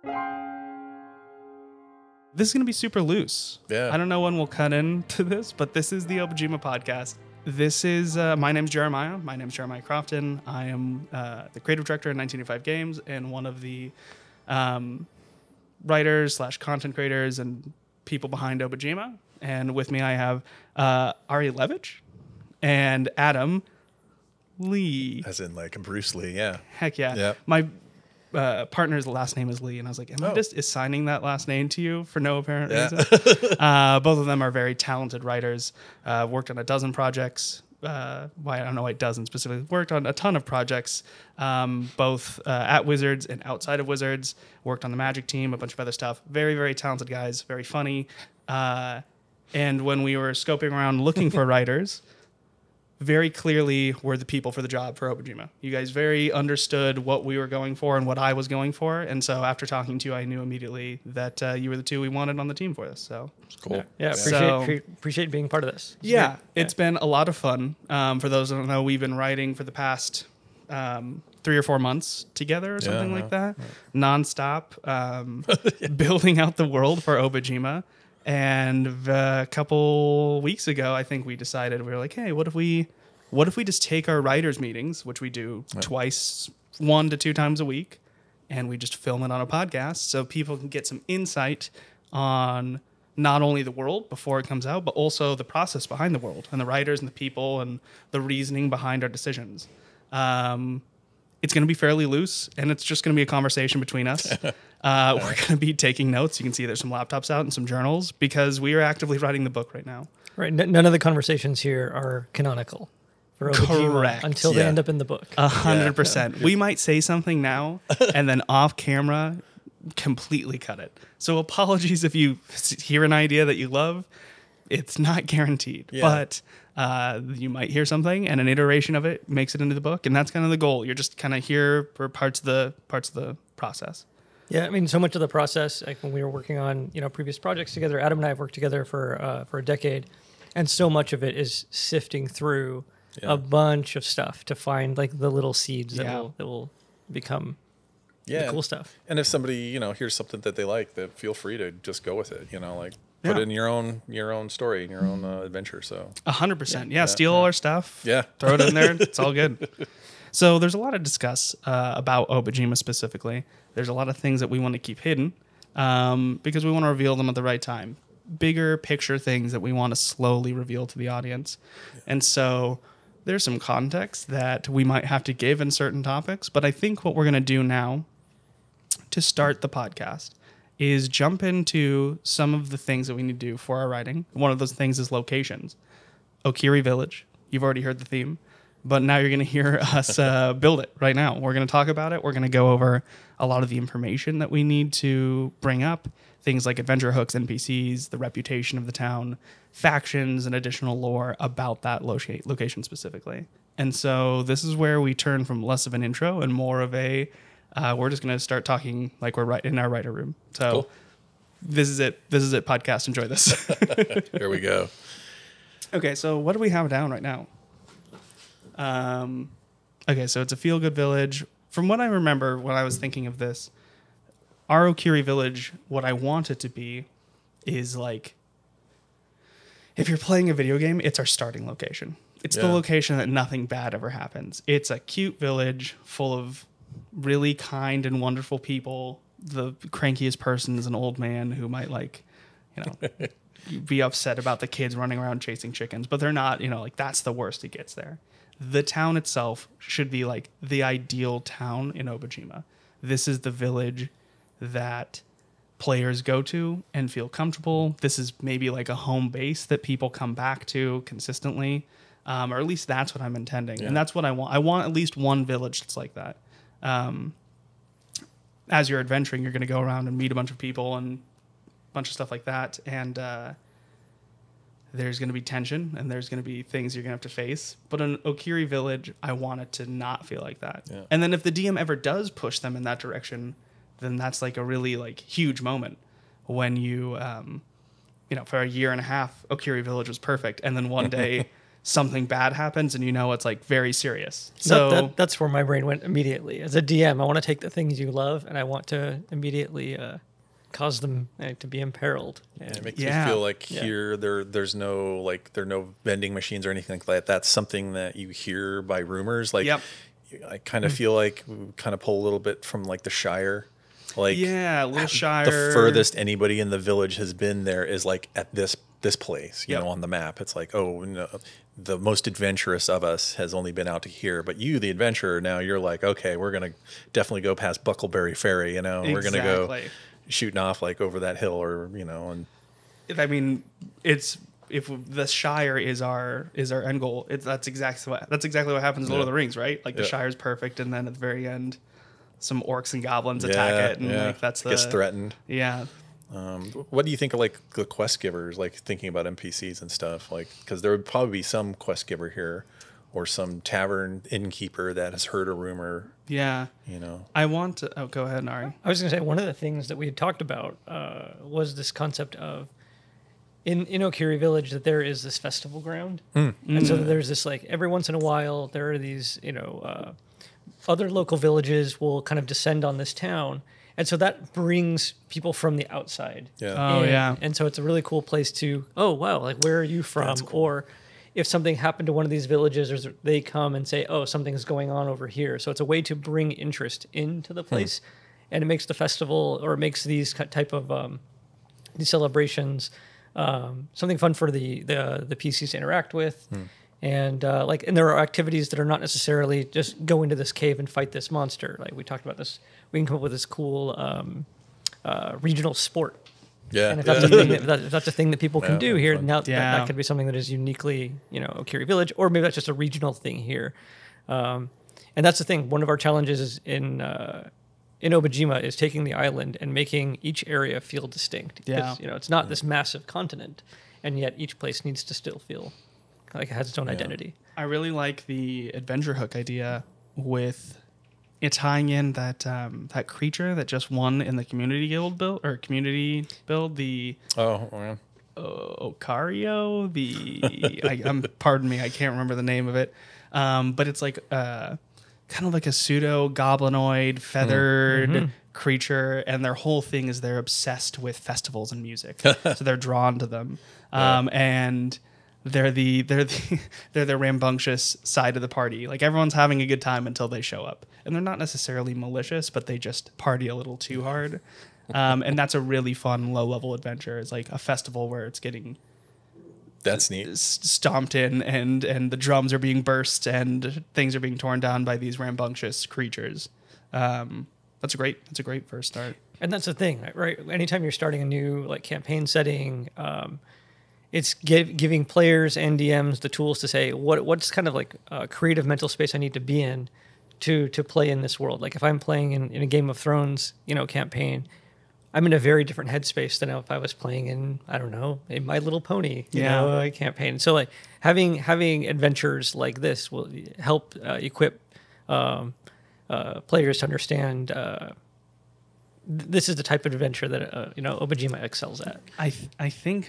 This is going to be super loose. Yeah. I don't know when we'll cut into this, but this is the Obajima podcast. This is, my name's Jeremiah. My name's Jeremiah Crofton. I am the creative director at 1985 Games and one of the writers / content creators and people behind Obajima. And with me, I have Ari Levitch and Adam Lee. As in like Bruce Lee, yeah. Heck yeah. Yeah. My partner's last name is Lee, and I was like, am I just assigning that last name to you for no apparent reason? Both of them are very talented writers, worked on a dozen projects. I don't know why dozen specifically. Worked on a ton of projects, both at Wizards and outside of Wizards. Worked on the Magic team, a bunch of other stuff. Very, very talented guys, very funny. And when we were scoping around looking for writers, very clearly were the people for the job for Obajima. You guys very understood what we were going for and what I was going for. And so after talking to you, I knew immediately that you were the two we wanted on the team for this. So It's cool. Yeah, appreciate being part of this. It's been a lot of fun. For those who don't know, we've been writing for the past 3 or 4 months together or something like that. Nonstop, building out the world for Obajima. And a couple weeks ago, I think we decided, we were like, hey, what if we just take our writers' meetings, which we do twice, 1 to 2 times a week, and we just film it on a podcast so people can get some insight on not only the world before it comes out, but also the process behind the world and the writers and the people and the reasoning behind our decisions. It's going to be fairly loose, and it's just going to be a conversation between us. We're going to be taking notes. You can see there's some laptops out and some journals because we are actively writing the book right now. Right. None of the conversations here are canonical for Obajima Correct. until they end up in the book. 100%. We might say something now and then off camera completely cut it. So apologies if you hear an idea that you love. It's not guaranteed, but you might hear something and an iteration of it makes it into the book. And that's kind of the goal. You're just kind of here for parts of the process. Yeah, I mean, so much of the process, like when we were working on, previous projects together, Adam and I have worked together for a decade, and so much of it is sifting through a bunch of stuff to find like the little seeds that will become the cool stuff. And if somebody, hears something that they like, then feel free to just go with it, put it in your own story and your own adventure. So 100%. Steal all our stuff. Yeah. Throw it in there. It's all good. So there's a lot to discuss about Obajima specifically. There's a lot of things that we want to keep hidden because we want to reveal them at the right time. Bigger picture things that we want to slowly reveal to the audience. Yeah. And so there's some context that we might have to give in certain topics. But I think what we're going to do now to start the podcast is jump into some of the things that we need to do for our writing. One of those things is locations. Okiri Village. You've already heard the theme. But now you're going to hear us build it right now. We're going to talk about it. We're going to go over a lot of the information that we need to bring up. Things like adventure hooks, NPCs, the reputation of the town, factions, and additional lore about that location specifically. And so this is where we turn from less of an intro and more of a, we're just going to start talking like we're right in our writer room. So cool. This is it, podcast. Enjoy this. Here we go. Okay, so what do we have down right now? Okay, so it's a feel-good village. From what I remember when I was thinking of this, our Okiri Village, what I want it to be is like, if you're playing a video game, it's our starting location. It's the location that nothing bad ever happens. It's a cute village full of really kind and wonderful people. The crankiest person is an old man who might be upset about the kids running around chasing chickens, but they're not, that's the worst it gets there. The town itself should be like the ideal town in Obajima. This is the village that players go to and feel comfortable. This is maybe like a home base that people come back to consistently, or at least that's what I'm intending. Yeah. And that's what I want. I want at least one village that's like that. As you're adventuring, you're going to go around and meet a bunch of people and a bunch of stuff like that. And there's going to be tension and there's going to be things you're going to have to face. But in Okiri Village, I want it to not feel like that. Yeah. And then if the DM ever does push them in that direction, then that's like a really like huge moment when you, for a year and a half, Okiri Village was perfect. And then one day something bad happens, and it's like very serious. So that's where my brain went immediately. As a DM, I want to take the things you love and I want to immediately cause them to be imperiled. It makes me feel like here there's no there are no vending machines or anything like that. That's something that you hear by rumors. Like I kind of feel like we kind of pull a little bit from like the Shire. Like Little Shire. The furthest anybody in the village has been there is like at this place, you know, on the map. It's like, oh, no, the most adventurous of us has only been out to here, but you, the adventurer, now you're like, okay, we're gonna definitely go past Buckleberry Ferry, you know, we're gonna go shooting off like over that hill, or and I mean, if the Shire is our end goal, that's exactly what happens in Lord of the Rings, right? Like the Shire's perfect, and then at the very end, some orcs and goblins attack it, and like gets threatened. Yeah. What do you think of like the quest givers? Like thinking about NPCs and stuff, like because there would probably be some quest giver here, or some tavern innkeeper that has heard a rumor. Yeah. I want to. Oh, go ahead, Nari. I was going to say one of the things that we had talked about was this concept of in Okiri Village that there is this festival ground, and so there's this like every once in a while there are these other local villages will kind of descend on this town. And so that brings people from the outside. Yeah. Oh, yeah. And so it's a really cool place to, oh, wow, like, where are you from? Cool. Or if something happened to one of these villages, or they come and say, oh, something's going on over here. So it's a way to bring interest into the place. And it makes the festival, or it makes these type of these celebrations something fun for the PCs to interact with. And and there are activities that are not necessarily just go into this cave and fight this monster. Like we talked about this, we can come up with this cool regional sport. Yeah, and if that's a thing that people can do here, now that could be something that is uniquely Okiri Village, or maybe that's just a regional thing here. And that's the thing. One of our challenges is in Obajima is taking the island and making each area feel distinct. Yeah, it's not this massive continent, and yet each place needs to still feel like it has its own identity. I really like the adventure hook idea with it tying in that creature that just won in the community build, the Ocario, pardon me, I can't remember the name of it, but it's like kind of like a pseudo goblinoid feathered creature, and their whole thing is they're obsessed with festivals and music, so they're drawn to them, and they're the rambunctious side of the party. Like everyone's having a good time until they show up, and they're not necessarily malicious, but they just party a little too hard. And that's a really fun low level adventure. It's like a festival where it's getting that's neat stomped in, and the drums are being burst, and things are being torn down by these rambunctious creatures. That's a great first start. And that's the thing, right? Anytime you're starting a new campaign setting, it's giving players and DMs the tools to say what's kind of like a creative mental space I need to be in to play in this world. Like if I'm playing in a Game of Thrones, campaign, I'm in a very different headspace than if I was playing in, I don't know, a My Little Pony campaign. So like having adventures like this will help equip players to understand this is the type of adventure that Obajima excels at. I think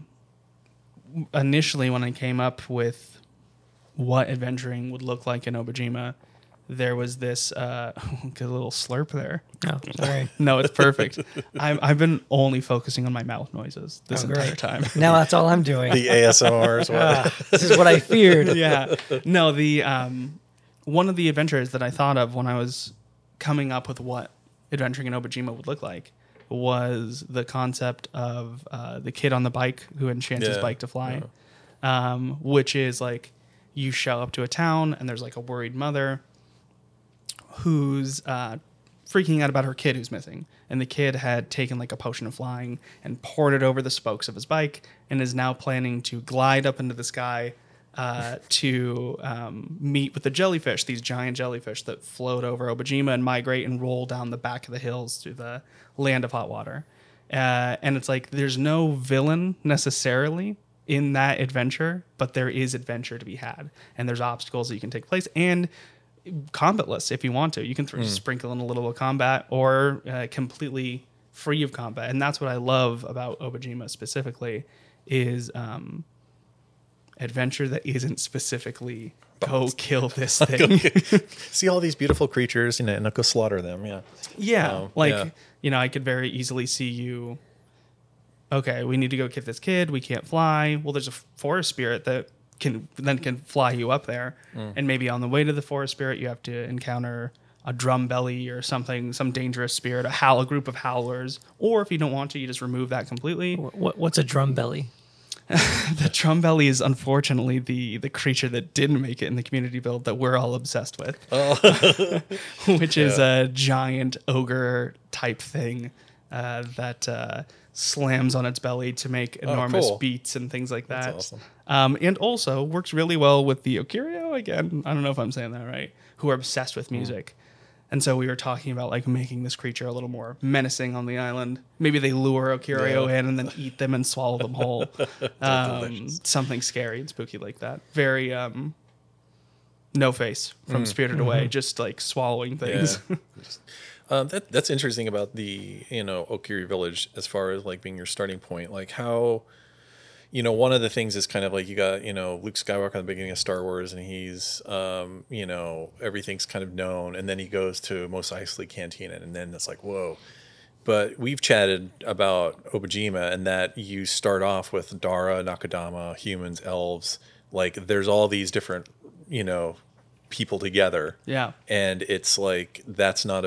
initially when I came up with what adventuring would look like in Obajima, there was this good little slurp there. Oh, sorry. No, it's perfect. I've been only focusing on my mouth noises this entire time. Now that's all I'm doing. The ASMR as well. This is what I feared. Yeah. No, the one of the adventures that I thought of when I was coming up with what adventuring in Obajima would look like was the concept of the kid on the bike who enchants his bike to fly, which is like you show up to a town and there's like a worried mother who's freaking out about her kid who's missing, and the kid had taken like a potion of flying and poured it over the spokes of his bike and is now planning to glide up into the sky to meet with the jellyfish, these giant jellyfish that float over Obajima and migrate and roll down the back of the hills to the land of hot water. And it's like there's no villain necessarily in that adventure, but there is adventure to be had, and there's obstacles that you can take place, and combatless if you want to. You can sprinkle in a little combat, or completely free of combat. And that's what I love about Obajima specifically is adventure that isn't specifically go kill this thing. See all these beautiful creatures, and go slaughter them. Yeah. Yeah, Yeah. I could very easily see you. Okay, we need to go get this kid. We can't fly. Well, there's a forest spirit that can fly you up there, and maybe on the way to the forest spirit, you have to encounter a drum belly or something, some dangerous spirit, a group of howlers. Or if you don't want to, you just remove that completely. What's a drum belly? The drum belly is unfortunately the creature that didn't make it in the community build that we're all obsessed with, which is a giant ogre type thing that slams on its belly to make enormous beats and things like that. That's awesome. And also works really well with the Okirio, again, I don't know if I'm saying that right, who are obsessed with music. And so we were talking about like making this creature a little more menacing on the island. Maybe they lure Okirio in and then eat them and swallow them whole. Something scary and spooky like that. Very No Face from Spirited Away, just like swallowing things. Yeah. That's interesting about the Okiri Village as far as like being your starting point. Like how one of the things is kind of like you got Luke Skywalker at the beginning of Star Wars, and he's everything's kind of known, and then he goes to Mos Eisley Cantina, and then it's like whoa. But we've chatted about Obajima, and that you start off with Dara, Nakadama, humans, elves. Like there's all these different people together. Yeah. And it's like that's not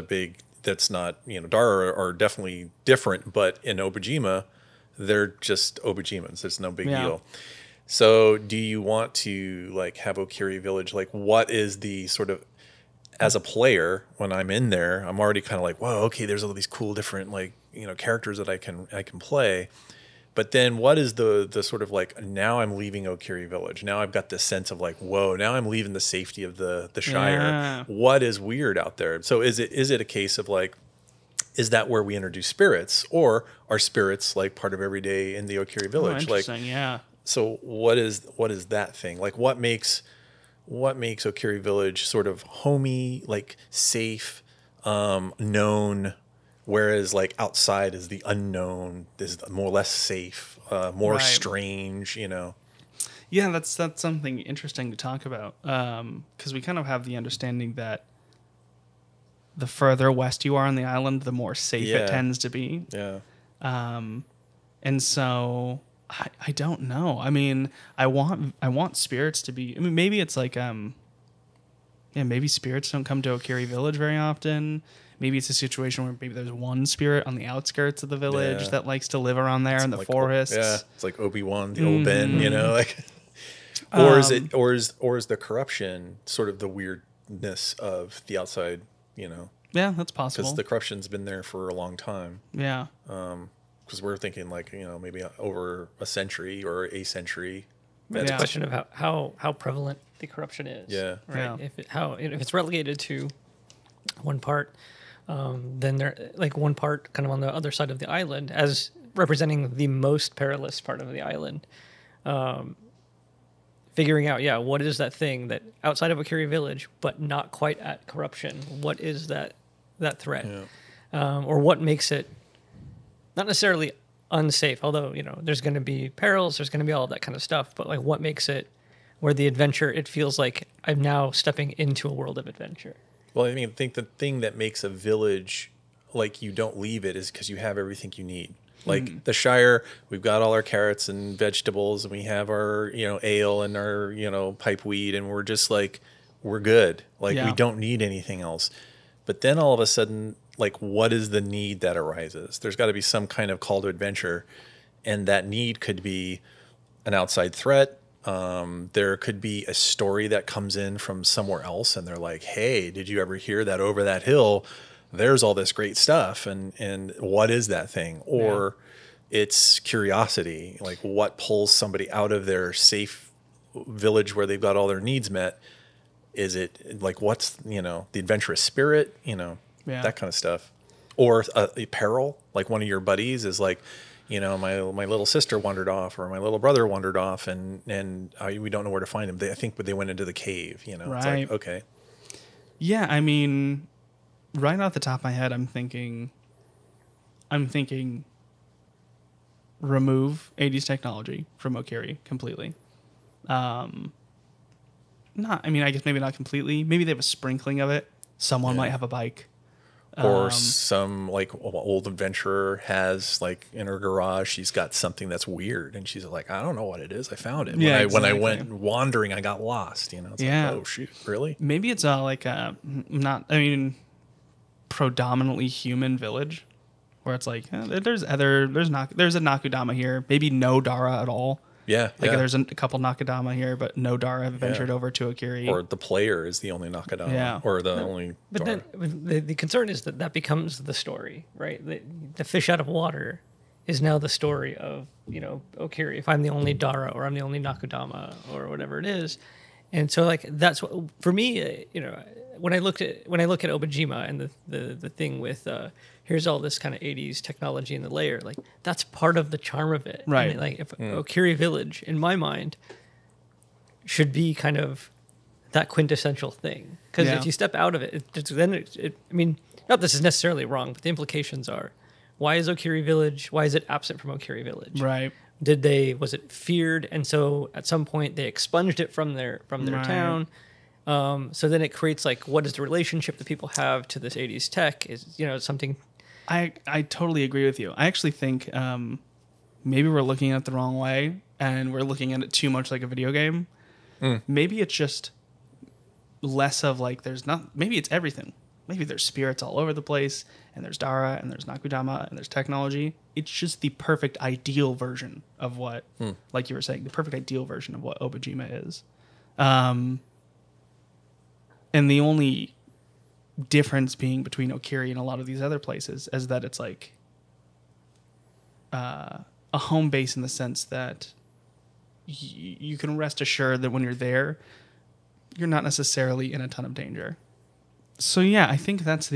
Dara are definitely different, but in Obajima they're just Obajimans. There's no big deal. So do you want to like have Okiri Village? Like what is the sort of, as a player, when I'm in there, I'm already kind of like, whoa, okay, there's all these cool different like, characters that I can play. But then what is the sort of like, now I'm leaving Okiri Village. Now I've got this sense of like, whoa, now I'm leaving the safety of the Shire. Yeah. What is weird out there? So is it a case of like, is that where we introduce spirits, or are spirits like part of every day in the Okiri Village? Interesting, yeah. So what is that thing? Like what makes Okiri Village sort of homey, like safe, known, whereas like outside is the unknown, is more or less safe, more strange, Yeah, that's something interesting to talk about, because we kind of have the understanding that the further west you are on the island, the more safe it tends to be. Yeah. And so I don't know. I mean, I want spirits to be. I mean, maybe it's like maybe spirits don't come to Okiri Village very often. Maybe it's a situation where maybe there's one spirit on the outskirts of the village that likes to live around there in the forests. It's like Obi-Wan, the old Ben, like. Or is the corruption sort of the weirdness of the outside? Yeah, that's possible. Because the corruption's been there for a long time. Yeah. Because we're thinking like maybe over a century or a century. It's a question of how prevalent the corruption is. Yeah. Right. Yeah. If it's relegated to one part, then they're like one part kind of on the other side of the island as representing the most perilous part of the island. Figuring out, what is that thing that outside of Okiri Village, but not quite at corruption? What is that threat? Yeah. Or what makes it not necessarily unsafe, although, there's going to be perils, there's going to be all of that kind of stuff, but like what makes it where the adventure, it feels like I'm now stepping into a world of adventure. Well, I mean, I think the thing that makes a village like you don't leave it is because you have everything you need. Like the Shire, we've got all our carrots and vegetables, and we have our, ale and our, pipeweed, and we're just like, we're good. Like we don't need anything else. But then all of a sudden, like, what is the need that arises? There's got to be some kind of call to adventure, and that need could be an outside threat. There could be a story that comes in from somewhere else, and they're like, hey, did you ever hear that over that hill there's all this great stuff, and what is that thing? Or it's curiosity, like what pulls somebody out of their safe village where they've got all their needs met. Is it like what's the adventurous spirit, that kind of stuff? Or a peril, like one of your buddies is like, my little sister wandered off, or my little brother wandered off, and we don't know where to find them. I think they went into the cave. It's like, okay. Yeah, I mean, right off the top of my head, I'm thinking remove 80s technology from Okiri completely. Not, I mean, I guess maybe not completely. Maybe they have a sprinkling of it. Someone might have a bike. Or some like old adventurer has like in her garage, she's got something that's weird, and she's like, I don't know what it is. I found it. Yeah, When I exactly. went wandering, I got lost. You know, it's Yeah. like, oh shoot, really? Maybe it's like a not. I mean, predominantly human village, where it's like there's a Nakudama here. Maybe no Dara at all. Yeah, Like yeah. there's a couple Nakudama here, but no Dara have ventured over to Okiri. Or the player is the only Nakadama, Yeah. or the only. But Dora. then the concern is that becomes the story, right? The fish out of water is now the story of, Okiri. If I'm the only Dara or I'm the only Nakudama or whatever it is. And so like that's what for me, when I look at Obajima and the thing with here's all this kind of 80s technology in the layer, like that's part of the charm of it. Right. I mean, like if Okiri Village in my mind should be kind of that quintessential thing, because Yeah. if you step out of it, I mean, not this is necessarily wrong, but the implications are, why is Okiri Village, why is it absent from Okiri Village? Right. Was it feared, and so at some point they expunged it from their Right. town? So then it creates like, what is the relationship that people have to this 80s tech? Is something. I totally agree with you. I actually think maybe we're looking at it the wrong way, and we're looking at it too much like a video game. Maybe it's just less of like maybe it's everything. Maybe there's spirits all over the place, and there's Dara, and there's Nakudama, and there's technology. It's just the perfect ideal version of what, like you were saying, the perfect ideal version of what Obajima is. And the only difference being between Okiri and a lot of these other places is that it's like a home base in the sense that you can rest assured that when you're there, you're not necessarily in a ton of danger. So yeah, I think that's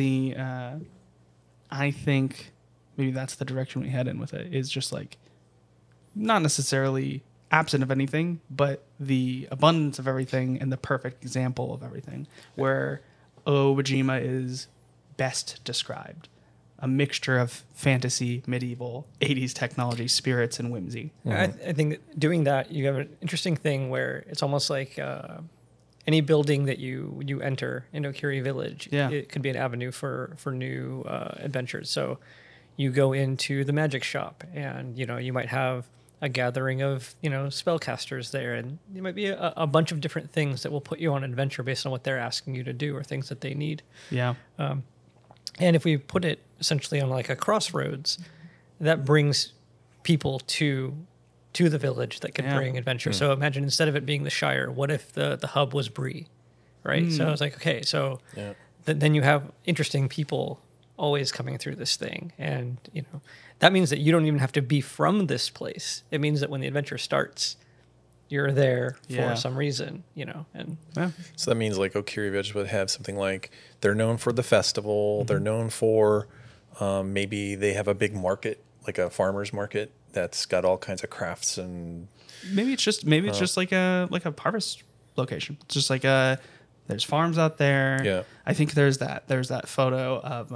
I think maybe that's the direction we head in with it, is just like not necessarily absent of anything, but the abundance of everything and the perfect example of everything, where Obajima is best described. A mixture of fantasy, medieval, 80s technology, spirits, and whimsy. I think that doing that, you have an interesting thing where it's almost like any building that you enter in Okiri Village, it could be an avenue for new adventures. So you go into the magic shop, and you might have a gathering of spellcasters there, and there might be a bunch of different things that will put you on an adventure based on what they're asking you to do or things that they need. Yeah. And if we put it essentially on like a crossroads, that brings people to the village that could bring adventure. So imagine, instead of it being the Shire, what if the hub was Bree, right? So I was like, okay, so then you have interesting people always coming through this thing, and that means that you don't even have to be from this place. It means that when the adventure starts, you're there for some reason, and So that means like Okiri Village would have something like they're known for the festival. They're known for maybe they have a big market, like a farmer's market that's got all kinds of crafts, and Maybe it's just like a harvest location. It's just like there's farms out there. Yeah. I think there's that photo of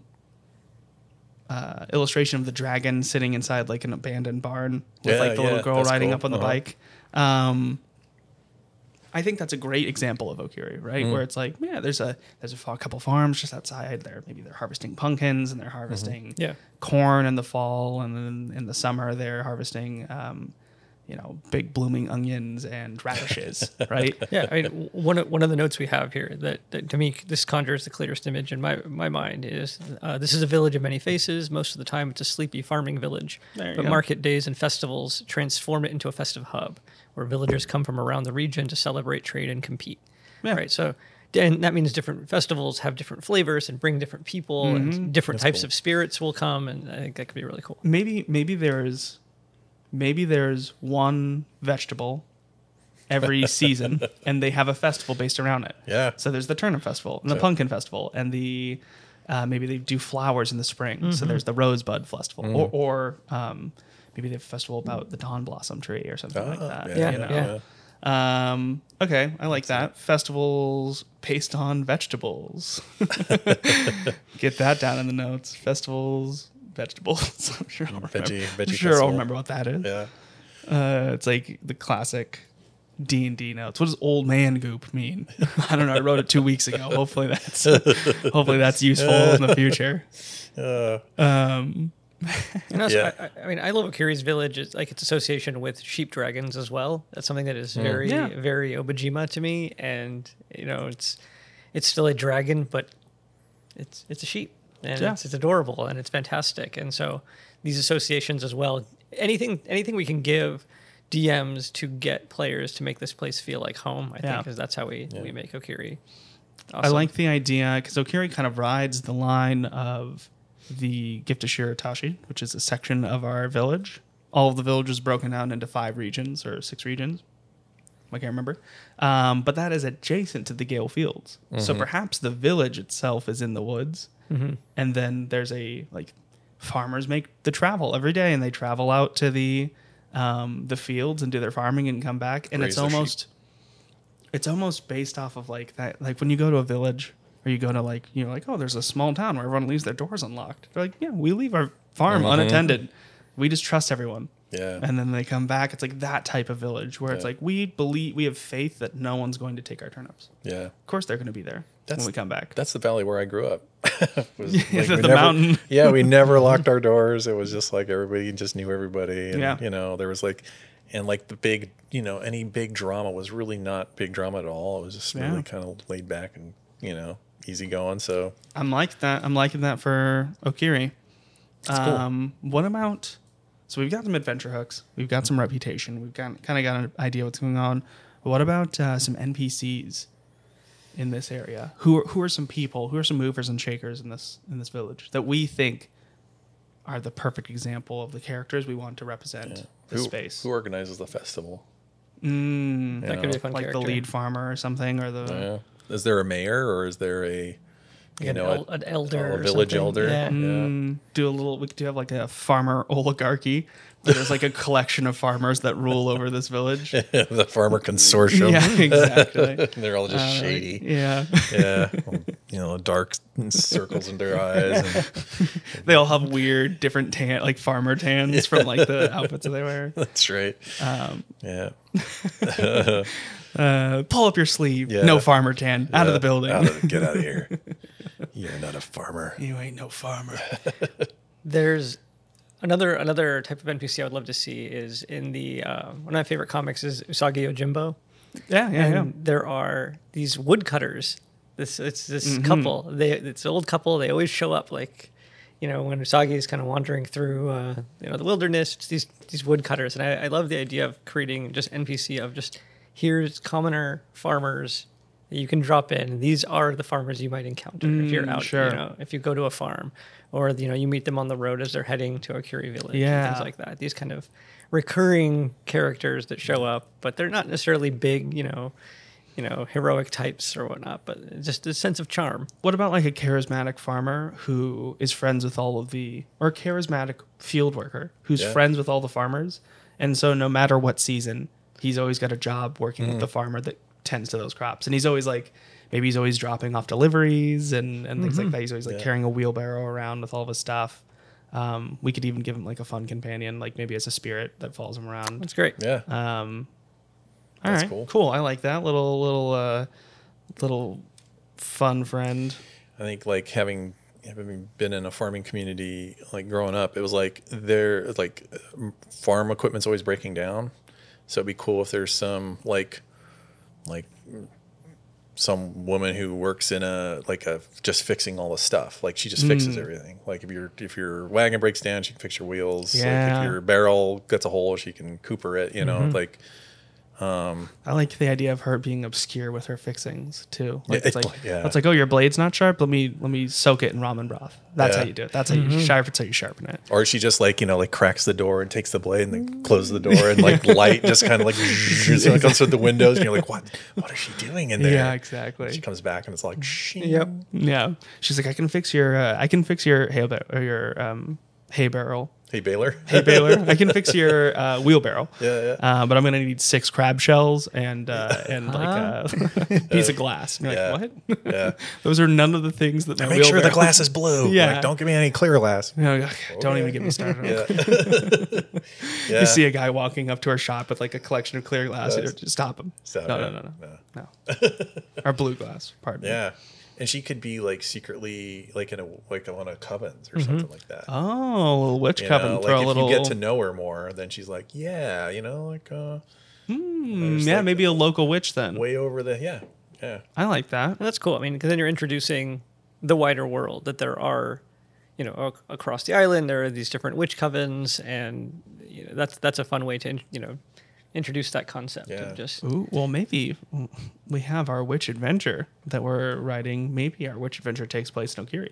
illustration of the dragon sitting inside like an abandoned barn with like the little girl that's riding cool. up on the bike. I think that's a great example of Okiri, right? Where it's like, there's a couple farms just outside there. Maybe they're harvesting pumpkins, and they're harvesting corn in the fall, and then in the summer they're harvesting big blooming onions and radishes, right? Yeah, I mean, one of the notes we have here that to me this conjures the clearest image in my mind is this is a village of many faces. Most of the time, it's a sleepy farming village, but market days and festivals transform it into a festive hub where villagers come from around the region to celebrate, trade, and compete. Yeah. Right, so. And that means different festivals have different flavors and bring different people, and different types of spirits will come, and I think that could be really cool. Maybe there's one vegetable every season, and they have a festival based around it. Yeah. So there's the turnip festival and the pumpkin festival, and the maybe they do flowers in the spring. So there's the rosebud festival, or maybe they have a festival about the dawn blossom tree or something like that. Yeah. Okay, I like that. Festivals based on vegetables. Get that down in the notes. Festivals, vegetables. I'm sure I'll remember. Veggie I'm sure festival. I'll remember what that is. Yeah. It's like the classic D&D notes. What does old man goop mean? I don't know. I wrote it 2 weeks ago. Hopefully that's useful in the future. And also, Yeah. I mean, I love Okiri's village. It's like its association with sheep dragons as well. That's something that is very, Yeah. very Obajima to me. And it's still a dragon, but it's a sheep, and Yeah. it's adorable and it's fantastic. And so these associations as well. Anything we can give DMs to get players to make this place feel like home, I Yeah. think, because that's how we make Okiri. I Awesome. like the idea because Okiri kind of rides the line of the Gift of Shiratashi, which is a section of our village. All of the village is broken down into 5 regions or 6 regions. I can't remember. But that is adjacent to the Gale Fields. So perhaps the village itself is in the woods. And then there's farmers make the travel every day, and they travel out to the fields and do their farming and come back. And Raise their it's almost based off of like that. Like when you go to a village or you go to oh, there's a small town where everyone leaves their doors unlocked. They're like, yeah, we leave our farm unattended. We just trust everyone. Yeah. And then they come back. It's like that type of village where it's like, we have faith that no one's going to take our turnips. Yeah. Of course they're going to be there when we come back. That's the valley where I grew up. The mountain. Yeah, we never locked our doors. It was just like everybody just knew everybody. And, Yeah. there was the big, any big drama was really not big drama at all. It was just really kind of laid back and, easy going. So I'm like that. I'm liking that for Okiri. cool. What about... So we've got some adventure hooks. We've got some reputation. We've kind of got an idea what's going on. But what about some NPCs in this area? Who are some people? Who are some movers and shakers in this village that we think are the perfect example of the characters we want to represent the space? Who organizes the festival? That could be a fun Like character. the lead farmer or something, or the Is there a mayor or is there a an elder, a or village something. elder? Yeah. we could do have like a farmer oligarchy. Where there's like a collection of farmers that rule over this village. The farmer consortium. Yeah, exactly. They're all just shady. Yeah. Yeah. Dark circles in their eyes. And, They all have weird, different farmer tans from like the outfits that they wear. that's right. Yeah. Pull up your sleeve. Yeah. No farmer tan. Out of the building. Get out of here. You're not a farmer. You ain't no farmer. There's another type of NPC I would love to see is in the one of my favorite comics is Usagi Yojimbo. Yeah. And there are these woodcutters. It's this couple. It's an old couple. They always show up when Usagi is kind of wandering through the wilderness. It's these woodcutters, and I love the idea of creating just NPC of just here's commoner farmers that you can drop in. These are the farmers you might encounter if you're out. Sure. If you go to a farm, or you meet them on the road as they're heading to Okiri village. Yeah. And things like that. These kind of recurring characters that show up, but they're not necessarily big, heroic types or whatnot, but just a sense of charm. What about like a charismatic farmer who is friends with or a charismatic field worker who's friends with all the farmers? And so no matter what season, he's always got a job working with the farmer that tends to those crops. And he's always maybe he's always dropping off deliveries and things like that. He's always carrying a wheelbarrow around with all of his stuff. We could even give him like a fun companion, like maybe as a spirit that follows him around. That's great. Yeah. All That's right, cool. I like that little fun friend. I think having been in a farming community, growing up, it was farm equipment's always breaking down. So it'd be cool if there's some some woman who works in just fixing all the stuff. She just fixes everything. If your wagon breaks down, she can fix your wheels. Yeah. If your barrel gets a hole, she can cooper it. I like the idea of her being obscure with her fixings too. Yeah. It's like, oh, your blade's not sharp. Let me soak it in ramen broth. That's how you do it. That's how you sharpen. That's how you sharpen it. Or she just cracks the door and takes the blade and then closes the door and light just kind of comes through the windows and you're like, what is she doing in there? Yeah, exactly. She comes back and it's like, shing. Yep. Yeah, she's like, I can fix your hay barrel. Hey, Baylor. Hey Baylor, I can fix your wheelbarrow. Yeah. But I'm gonna need 6 crab shells and like a piece of glass. And you're like, what? Yeah. Those are none of the things that my Make sure the wheelbarrow- glass is blue. Yeah. Like, don't give me any clear glass. You know, don't even get me started. Yeah. Yeah. You see a guy walking up to our shop with like a collection of clear glass. Yes. You just stop him. Stop No, it. no, no, no, No. no. Or blue glass. Pardon me. Yeah. And she could be like secretly like in a like one of covens or something like that. Oh, a little witch You coven. know, Throw like a if little. you get to know her more, then she's like, yeah, you know, like yeah, like maybe a local witch then. way over the yeah. I like that. That's cool. I mean, because then you're introducing the wider world that there are, across the island there are these different witch covens, and that's a fun way to introduce that concept. Yeah. Of just Ooh, well, maybe we have our witch adventure that we're writing. Maybe our witch adventure takes place in Okiri.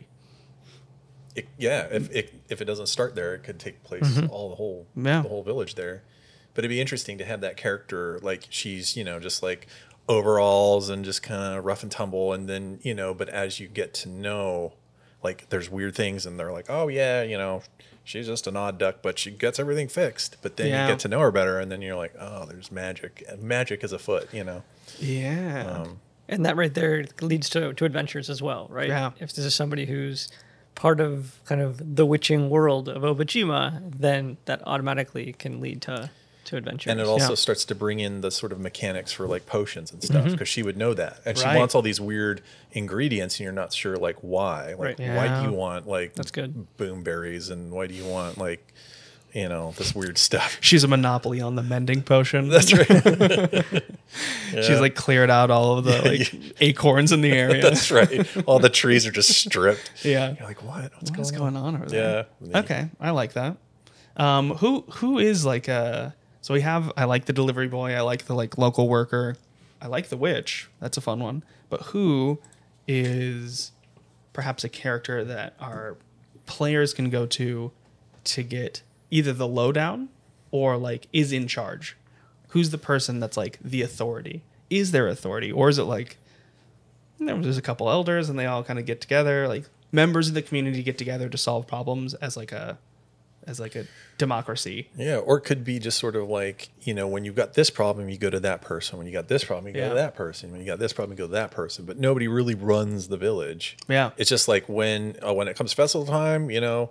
If it doesn't start there, it could take place the whole village there. But it'd be interesting to have that character, like she's just like overalls and just kind of rough and tumble, and then but as you get to know, like there's weird things, and they're like, oh yeah, she's just an odd duck, but she gets everything fixed. But then Yeah. you get to know her better, and then you're like, oh, there's magic. Magic is afoot, Yeah. and that right there leads to adventures as well, right? Yeah. If this is somebody who's part of kind of the witching world of Obajima, then that automatically can lead to adventures. And it also Yeah. starts to bring in the sort of mechanics for like potions and stuff, because she would know that, and she Right. wants all these weird ingredients, and you're not sure like why. Like Right. why Yeah. do you want like That's good. boomberries, and why do you want like this weird stuff? She's a monopoly on the mending potion. That's right. She's like cleared out all of the like acorns in the area. That's right. All the trees are just stripped. Yeah. You're like, what? What's going on over there? Yeah. Okay, I like that. Who is like a so I like the delivery boy, I like the like local worker, I like the witch. That's a fun one. But who is perhaps a character that our players can go to get either the lowdown or like is in charge? Who's the person that's like the authority? Is there authority, or is it like there's a couple elders and they all kind of get together, like members of the community get together to solve problems as like a democracy? Yeah, or it could be just sort of like, when you've got this problem, you go to that person. When you got this problem, you go to that person. When you got this problem, you go to that person. But nobody really runs the village. Yeah. It's just like when it comes festival time,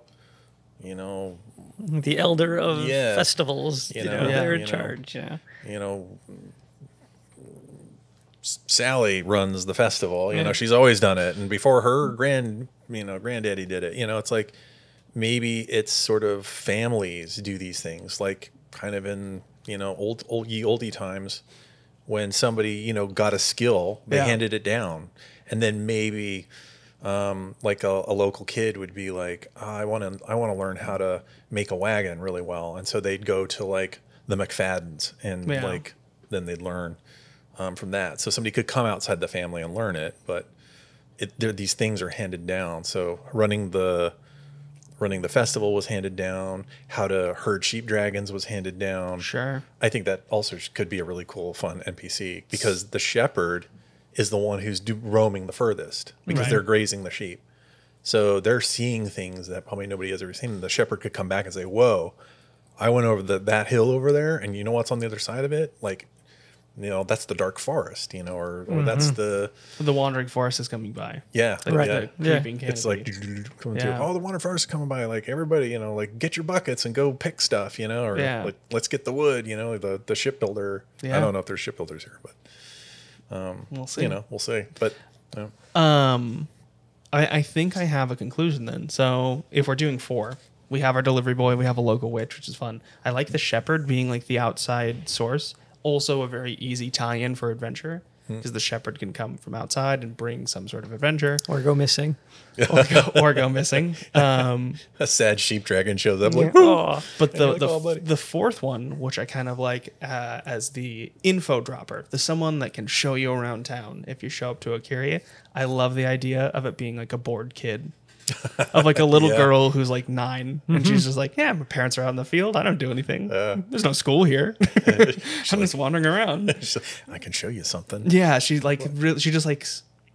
the elder of Yeah. festivals, You know, they're in you know. charge. Yeah. Sally runs the festival. She's always done it, and before her granddaddy did it. It's like maybe it's sort of families do these things, like kind of in oldie times when somebody got a skill, they Yeah. handed it down, and then maybe like a local kid would be like, I want to learn how to make a wagon really well, and so they'd go to like the McFaddens, and Yeah. like then they'd learn from that. So somebody could come outside the family and learn it, but these things are handed down. So running the festival was handed down. How to herd sheep dragons was handed down. Sure. I think that also could be a really cool, fun NPC, because the shepherd is the one who's roaming the furthest, because Right. they're grazing the sheep. So they're seeing things that probably nobody has ever seen. The shepherd could come back and say, whoa, I went over that hill over there, and you know what's on the other side of it? Like, that's the dark forest, or that's the, The wandering forest is coming by. yeah. Like yeah. the Yeah. creeping It's like canopy. coming Yeah. through. Oh, the water forest is coming by. Like everybody, like get your buckets and go pick stuff, or Yeah. like let's get the wood. The shipbuilder. Yeah. I don't know if there's shipbuilders here, but We'll see. we'll see. But I think I have a conclusion then. So if we're doing 4, we have our delivery boy, we have a local witch, which is fun. I like the shepherd being like the outside source. Also a very easy tie-in for adventure, because the shepherd can come from outside and bring some sort of adventure Or go missing. or go missing. a sad sheep dragon shows up. Like, Oh, But you're like, "Oh, buddy." the fourth one, which I kind of like as the info dropper, the someone that can show you around town if you show up to Okiri. I love the idea of it being like a bored kid. Of like a little Yeah. girl who's like 9 and she's just like, yeah, my parents are out in the field. I don't do anything. There's no school here. I'm just wandering around. I can show you something. Yeah, she like she just like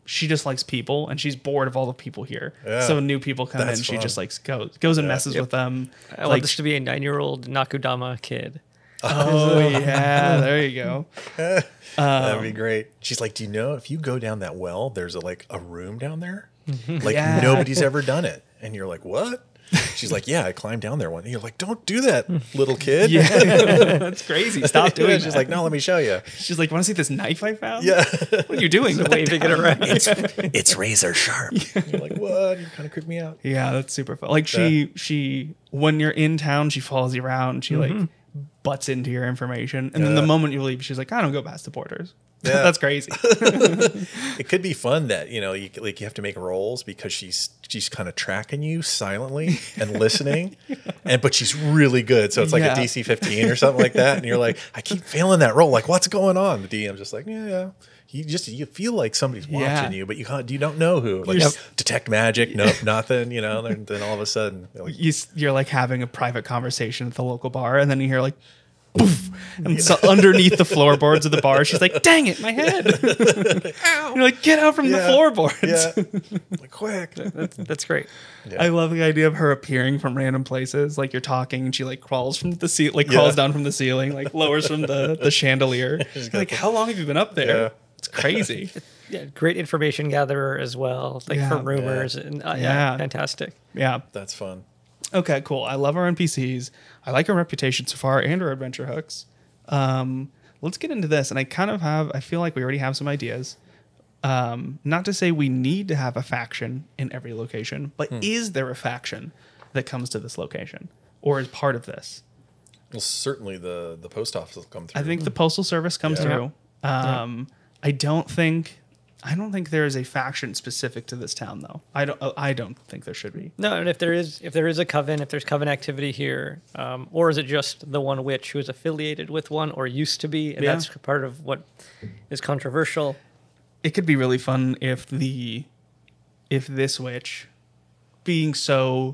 she just likes people, and she's bored of all the people here. Yeah. So when new people come That's in, she fun. just like goes and messes Yep. with them. I want this to be a 9-year-old Nakudama kid. Oh yeah, there you go. That'd be great. She's like, do you know if you go down that well, there's a room down there? Like Yeah. nobody's ever done it. And you're like, what? She's like, yeah, I climbed down there one. And you're like, don't do that, little kid. Yeah, that's crazy. Stop doing it. She's like, no, let me show you. She's like, want to see this knife I found? Yeah. What are you doing? Put that Waving it down. around. It's razor sharp. You're like, what? You kind of creep me out. Yeah, that's super fun. Like she when you're in town, she follows you around. She like butts into your information, and then the Yeah. moment you leave, she's like, I don't go past the borders. Yeah. That's crazy. It could be fun that you have to make rolls because she's kind of tracking you silently and listening, but she's really good. So it's like Yeah. a DC 15 or something like that, and you're like, I keep failing that roll. Like, what's going on? The DM's just like, yeah. You feel like somebody's watching Yeah. you, but you don't know who. Like You're- detect magic, nope, nothing. Then all of a sudden, you're like, You're like having a private conversation at the local bar, and then you hear like, poof, and so underneath the floorboards of the bar, she's like, dang it, my head. You're like, get out from the Yeah. floorboards. yeah, like quick. That's great. Yeah. I love the idea of her appearing from random places. Like you're talking, and she like crawls from the crawls down from the ceiling, like lowers from the chandelier. You're like, how long have you been up there? Yeah. It's crazy. Yeah, great information gatherer as well, like Yeah. for rumors and Yeah. fantastic. Yeah. That's fun. Okay, cool. I love our NPCs. I like our reputation so far and our adventure hooks. Let's get into this. And I feel like we already have some ideas. Not to say we need to have a faction in every location, but is there a faction that comes to this location or is part of this? Well, certainly the post office will come through. I think the Postal Service comes Yeah. through. I don't think there is a faction specific to this town though. I don't think there should be. No, and if there is a coven, if there's coven activity here, or is it just the one witch who is affiliated with one or used to be, and Yeah. that's part of what is controversial. It could be really fun if this witch, being so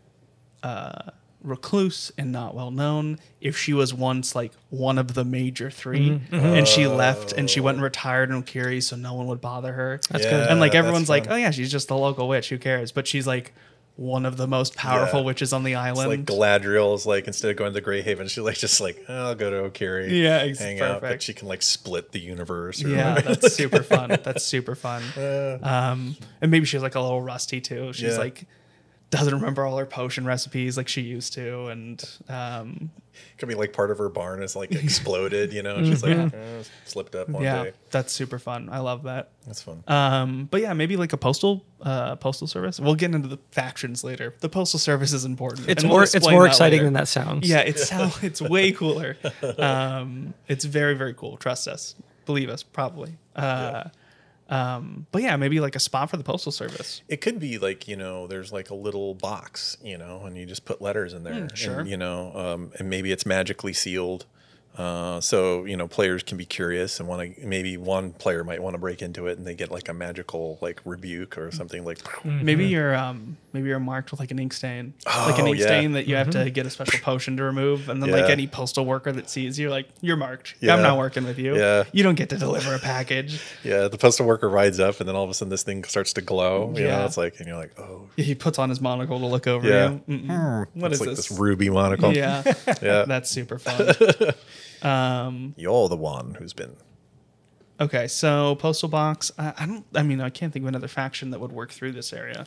recluse and not well known, if she was once like one of the major three and she left and she went and retired in Okiri so no one would bother her. That's Yeah, good. And like that's everyone's like, fun. oh yeah, she's just the local witch, who cares? But she's like one of the most powerful Yeah. witches on the It's island. like Galadriel is like, instead of going to Greyhaven, she's like I'll go to Okiri. Yeah, hang out. But perfect. she can like split the universe. Or Yeah, whatever. that's super fun. That's super fun. And maybe she's like a little rusty too. She's Yeah. like doesn't remember all her potion recipes like she used to, and Could be like part of her barn is like exploded. And she's like slipped up one yeah, day. that's super fun. I love that. That's fun. But yeah, maybe like a postal service. We'll get into the factions later. The postal service is important. It's and we'll more it's explain more that exciting later. than that sounds. Yeah, it's way cooler. It's very, very cool. Trust us. Believe us, probably. But yeah, maybe like a spot for the postal service. It could be like, there's like a little box, and you just put letters in there. sure. And, and maybe it's magically sealed. So, players can be curious and maybe one player might want to break into it and they get like a magical like rebuke or something like. Maybe you're marked with like an ink stain, like an Oh, ink yeah. stain that you have to get a special potion to remove, and then like Yeah. any postal worker that sees you, like you're marked. Yeah. I'm not working with you. Yeah. You don't get to deliver a package. Yeah, the postal worker rides up and then all of a sudden this thing starts to glow. Yeah. It's like, and you're like, oh, He puts on his monocle to look over yeah. you. Mm-mm. What It's is like this? this ruby monocle. Yeah, Yeah. that's super fun. You're the one who's been. Okay, so postal box. I can't think of another faction that would work through this area.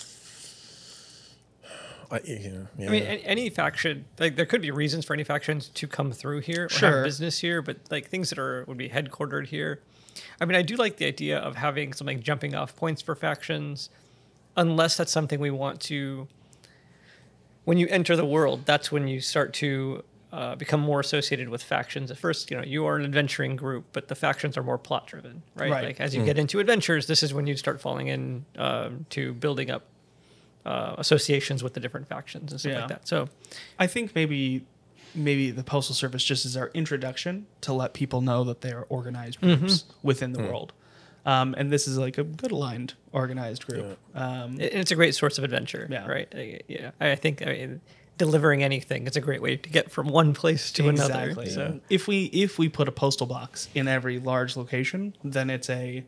Yeah. I mean, any faction, like there could be reasons for any factions to come through here or Sure. have business here, but like things that would be headquartered here. I mean, I do like the idea of having some like jumping off points for factions, unless that's something we want to. When you enter the world, that's when you start to become more associated with factions. At first, you are an adventuring group, but the factions are more plot driven, right? Right. Like as you get into adventures, this is when you start falling in to building up associations with the different factions and stuff Yeah. like that. So I think maybe the postal service just is our introduction to let people know that they are organized groups within the world. And this is like a good aligned organized group. it's a great source of adventure, Yeah. right? Yeah, I think delivering anything is a great way to get from one place to another. Exactly. So If we put a postal box in every large location, then it's a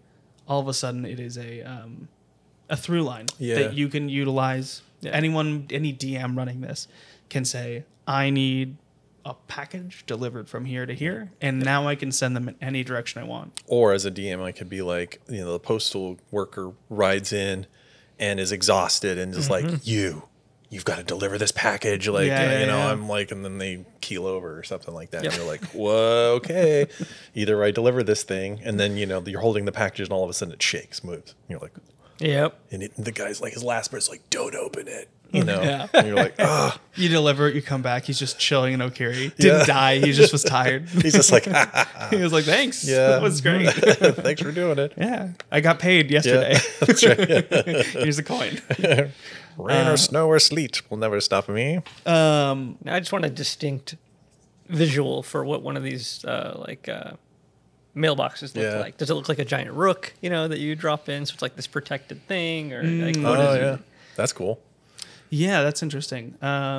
all of a sudden it is a through line Yeah. that you can utilize. Yeah. Anyone, any DM running this can say, I need a package delivered from here to here, and now I can send them in any direction I want. Or as a DM, I could be like, you know, the postal worker rides in and is exhausted and just like, you've got to deliver this package. Like, you know, I'm like, and then they keel over or something like that. Yep. And you're like, whoa, okay. Either I deliver this thing and then, you know, you're holding the package and all of a sudden it shakes, moves. And you're like, Yep. and the guy's like, his last breath's like, don't open it. You know, Yeah. and you're like, oh, You deliver it, you come back, he's just chilling in Okiri. Didn't die, he just was tired. he's just like, He was like, thanks. yeah, That was great. Thanks for doing it. Yeah. I got paid yesterday. Yeah, that's right. Here's the coin. Rain or snow or sleet will never stop me. I just want a distinct visual for what one of these mailboxes look Yeah. like. Does it look like a giant rook, you know, that you drop in? So it's like this protected thing, or like what Oh, is yeah. it? That's cool. Yeah, that's interesting.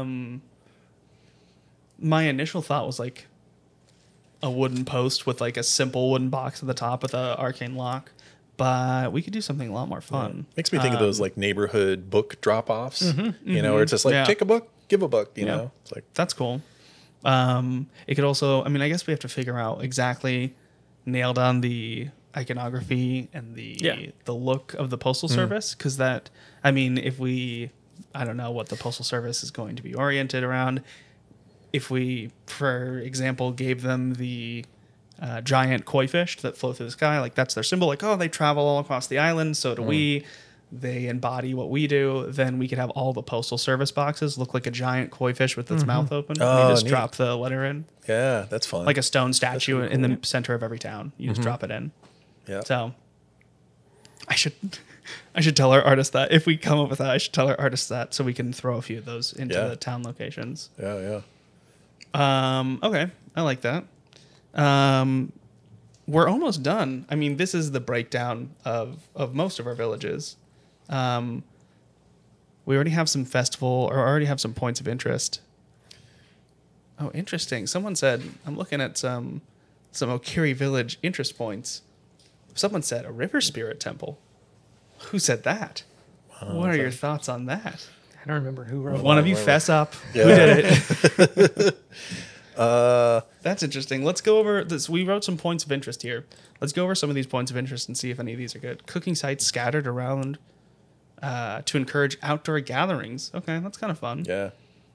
My initial thought was like a wooden post with like a simple wooden box at the top with a arcane lock, but we could do something a lot more fun. Makes me think of those like neighborhood book drop-offs, you know, where it's just like, Yeah. take a book, give a book, you Yeah. know? It's like, That's cool. It could also, I mean, I guess we have to figure out exactly nail down the iconography and the look of the postal service, because that, I mean, if we, I don't know what the postal service is going to be oriented around. If we, for example, gave them the giant koi fish that float through the sky, like that's their symbol, like, oh, they travel all across the island, so do we. They embody what we do. Then we could have all the postal service boxes look like a giant koi fish with its mouth open. Oh, and you just neat. drop the letter in, yeah, that's fun. like a stone statue really in the center of every town. You just drop it in. yeah. So I should tell our artist that if we come up with that, I should tell our artist that so we can throw a few of those into Yeah. the town locations. Yeah. Okay, I like that. We're almost done. I mean, this is the breakdown of most of our villages. We already have some festival, or already have some points of interest. Oh, interesting. Someone said, I'm looking at some Okiri village interest points. Someone said a river spirit temple. Who said that? What are your thoughts on that? I don't remember who wrote One of you wait. fess up. Yeah. Who did it? That's interesting. Let's go over this. We wrote some points of interest here. Let's go over some of these points of interest and see if any of these are good. Cooking sites scattered around to encourage outdoor gatherings. Okay, that's kind of fun. Yeah.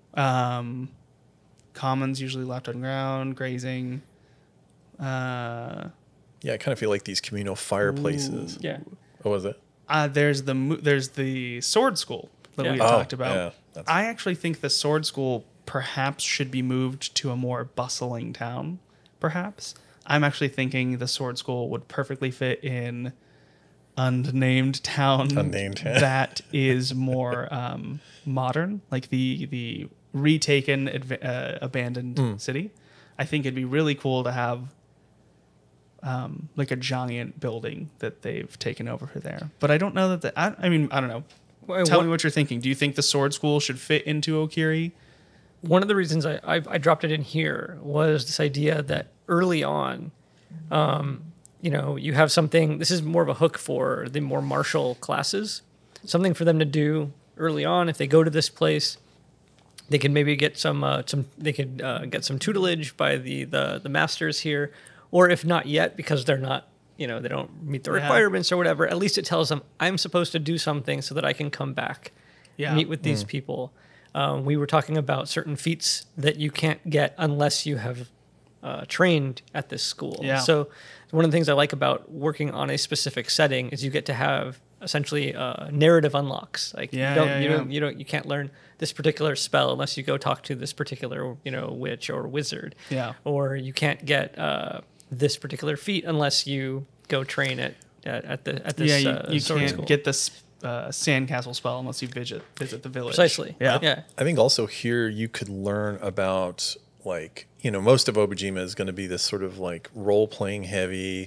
Commons usually left on ground, grazing. Yeah, I kind of feel like these communal fireplaces. Yeah. What was it? There's the sword school that Yeah. we Oh, talked about. yeah, that's- I actually think the sword school perhaps should be moved to a more bustling town. Perhaps I'm actually thinking the sword school would perfectly fit in unnamed town. Unnamed. That is more modern, like the retaken abandoned city. I think it'd be really cool to have like a giant building that they've taken over for there. But I don't know that I mean, I don't know. Well, Tell one- me what you're thinking. Do you think the sword school should fit into Okiri? One of the reasons I dropped it in here was this idea that early on, you know, you have something. This is more of a hook for the more martial classes. Something for them to do early on. If they go to this place, they can maybe get some. They could get some tutelage by the masters here, or if not yet, because they're not. You know, they don't meet the Yeah. requirements or whatever. At least it tells them I'm supposed to do something so that I can come back, Yeah. meet with these people. We were talking about certain feats that you can't get unless you have trained at this school. Yeah. So one of the things I like about working on a specific setting is you get to have essentially narrative unlocks. Like you can't learn this particular spell unless you go talk to this particular witch or wizard. Yeah. Or you can't get this particular feat unless you go train it at this You sword can't school. get this sandcastle spell unless you visit the village. Precisely. Yeah. I think also here you could learn about like, you know, most of Obajima is going to be this sort of like role playing heavy,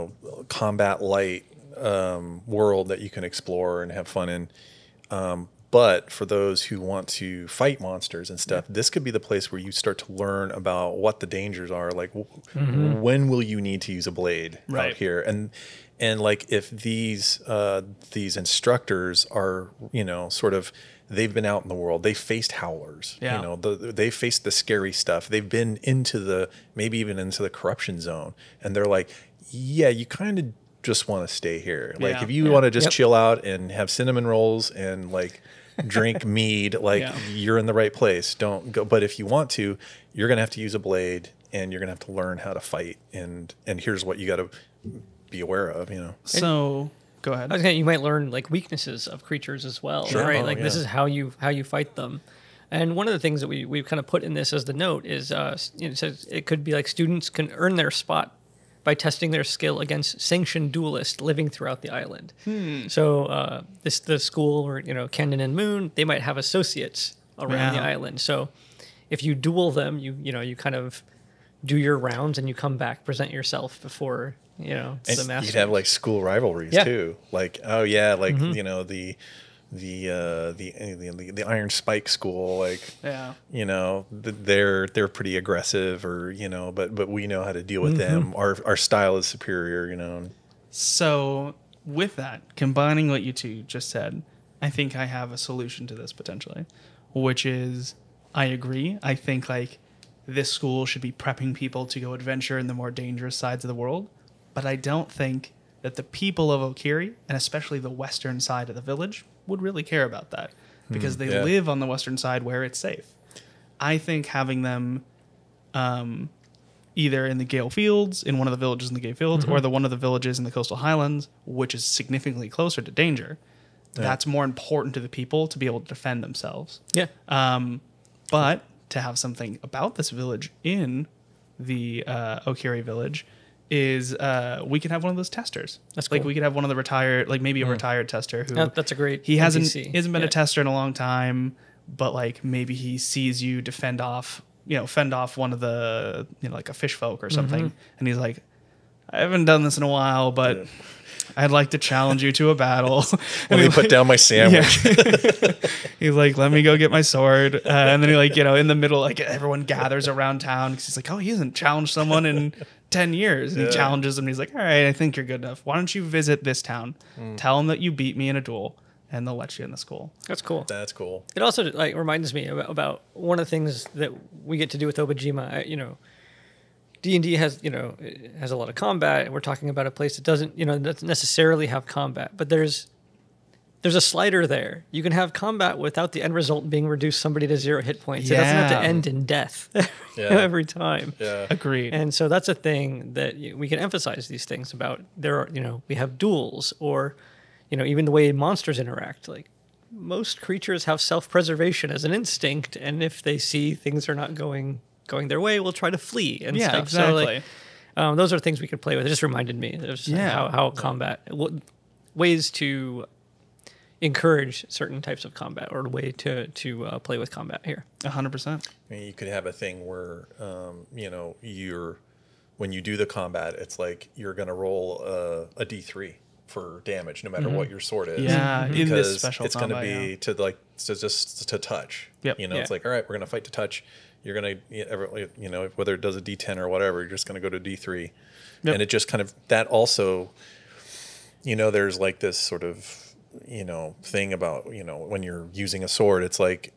combat light world that you can explore and have fun in. But for those who want to fight monsters and stuff, this could be the place where you start to learn about what the dangers are. Like, when will you need to use a blade out here? And like, if these instructors are, sort of, they've been out in the world, they faced howlers, they faced the scary stuff. They've been into maybe even into the corruption zone. And they're like, yeah, you kind of just want to stay here. Like, if you want to just chill out and have cinnamon rolls and like drink mead, like you're in the right place. Don't go. But if you want to, you're going to have to use a blade and you're going to have to learn how to fight. And here's what you got to be aware of, So go ahead. I was saying, you might learn like weaknesses of creatures as well, right? Like this is how you fight them. And one of the things that we've kind of put in this as the note is, it says it could be like students can earn their spot by testing their skill against sanctioned duelists living throughout the island. So the school, or Canyon and Moon, they might have associates around the island. So if you duel them, you kind of do your rounds and you come back, present yourself before the master. You'd have like school rivalries too. Like, oh yeah, like the Iron Spike school, like they're pretty aggressive, or but we know how to deal with them. Our style is superior, So with that, combining what you two just said, I think I have a solution to this potentially, which is, I agree. I think like this school should be prepping people to go adventure in the more dangerous sides of the world, but I don't think that the people of Okiri, and especially the western side of the village, would really care about that, because they live on the western side where it's safe. I think having them either in the Gale Fields, in one of the villages in the Gale Fields, or one of the villages in the Coastal Highlands, which is significantly closer to danger, that's more important to the people to be able to defend themselves. Yeah. But to have something about this village in the Okiri village is we could have one of those testers. That's cool. Like, we could have one of the retired, like maybe a retired tester who that's a great. He hasn't NPC. been a tester in a long time, but like maybe he sees you fend off one of the like a fish folk or something, and he's like, I haven't done this in a while, but I'd like to challenge you to a battle. Let me put down my sandwich. He's like, let me go get my sword. And then he in the middle, like everyone gathers around town because he's like, oh, he hasn't challenged someone in 10 years. And he challenges them. And he's like, all right, I think you're good enough. Why don't you visit this town? Tell them that you beat me in a duel, and they'll let you in the school. That's cool. That's cool. It also like reminds me about one of the things that we get to do with Obajima. D&D has a lot of combat, and we're talking about a place that doesn't necessarily have combat, but there's a slider there. You can have combat without the end result being reduce somebody to 0 hit points. It doesn't have to end in death every time. Yeah. Agreed. And so that's a thing that we can emphasize these things about. There are, we have duels, or even the way monsters interact. Like, most creatures have self-preservation as an instinct, and if they see things are not going their way, will try to flee and stuff. Exactly. So like, those are things we could play with. It just reminded me of how combat, ways to encourage certain types of combat, or a way to play with combat here. 100%. I mean, you could have a thing where, when you do the combat, it's like you're going to roll a D3 for damage, no matter what your sword is. Yeah, because in this special it's going to combat, be to touch. Yep. It's like, all right, we're going to fight to touch. You're going to, whether it does a D10 or whatever, you're just going to go to D3. Yep. and it just kind of, that also, there's like this sort of, thing about, when you're using a sword, it's like,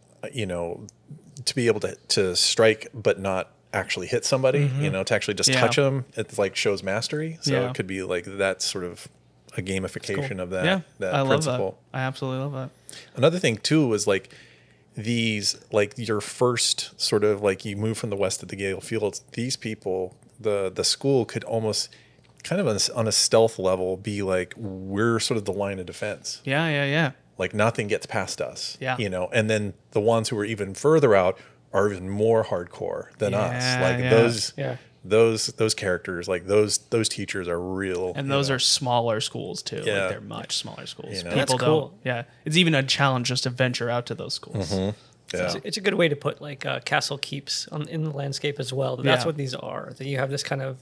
to be able to strike but not actually hit somebody, to actually just touch them, it's like shows mastery. So it could be like that sort of a gamification of that. Yeah, that I love principle. that. I absolutely love that. Another thing too was like these, like your first sort of like you move from the west to the Gale Fields. These people, the school could almost kind of on a stealth level be like, we're sort of the line of defense. Yeah. Like nothing gets past us. Yeah. And then the ones who are even further out are even more hardcore than us. Like those characters, like those teachers are real. And those are smaller schools too. Yeah. Like they're much smaller schools. People That's don't. cool. Yeah. It's even a challenge just to venture out to those schools. Yeah. It's a good way to put like castle keeps in the landscape as well. That's what these are. That you have this kind of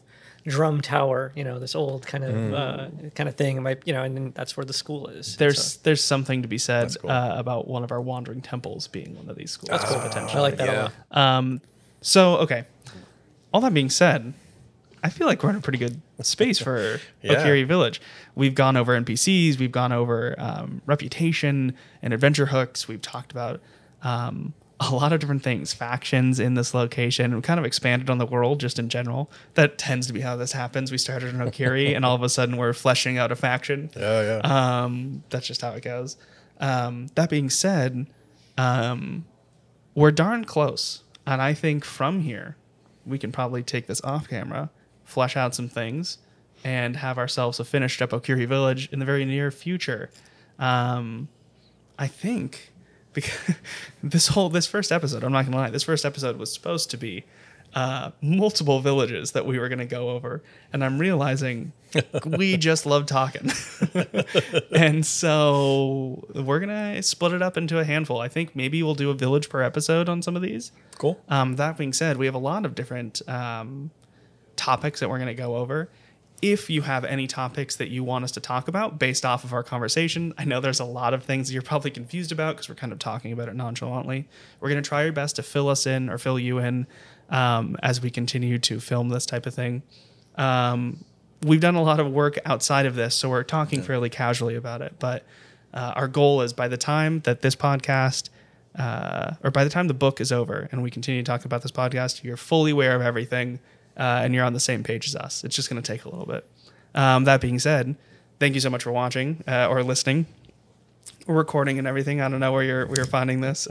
drum tower, this old kind of thing. It might, and then that's where the school is. There's something to be said That's cool. about one of our wandering temples being one of these schools. That's cool. Potentially. I like that Yeah. a lot. So, okay. All that being said, I feel like we're in a pretty good space for Yeah. Okiri Village. We've gone over NPCs, we've gone over reputation and adventure hooks. We've talked about a lot of different things, factions in this location. We kind of expanded on the world just in general. That tends to be how this happens. We started in Okiri, and all of a sudden we're fleshing out a faction. Yeah. That's just how it goes. That being said, we're darn close. And I think from here, we can probably take this off camera, flesh out some things, and have ourselves a finished up Okiri Village in the very near future. I think because this first episode, I'm not gonna lie, this first episode was supposed to be multiple villages that we were gonna go over, and I'm realizing we just love talking, and so we're gonna split it up into a handful. I think maybe we'll do a village per episode on some of these. Cool. That being said, we have a lot of different topics that we're going to go over. If you have any topics that you want us to talk about based off of our conversation, I know there's a lot of things that you're probably confused about because we're kind of talking about it nonchalantly. We're going to try our best to fill you in as we continue to film this type of thing. We've done a lot of work outside of this, so we're talking fairly casually about it. But our goal is by the time that this podcast, or by the time the book is over and we continue to talk about this podcast, you're fully aware of everything and you're on the same page as us. It's just going to take a little bit. That being said, thank you so much for watching or listening, or recording and everything. I don't know where you're finding this.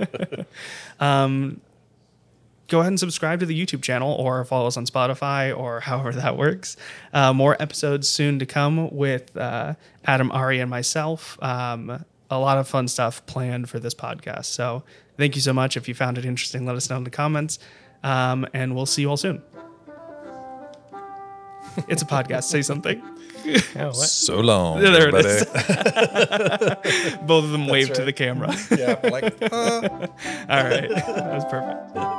Go ahead and subscribe to the YouTube channel or follow us on Spotify or however that works. More episodes soon to come with Adam, Ari, and myself. A lot of fun stuff planned for this podcast. So thank you so much. If you found it interesting, let us know in the comments. And we'll see you all soon. It's a podcast. Say something. Oh, what? So long. There it everybody. is. Both of them waved to right. the camera. Yeah. Like. All right. That was perfect.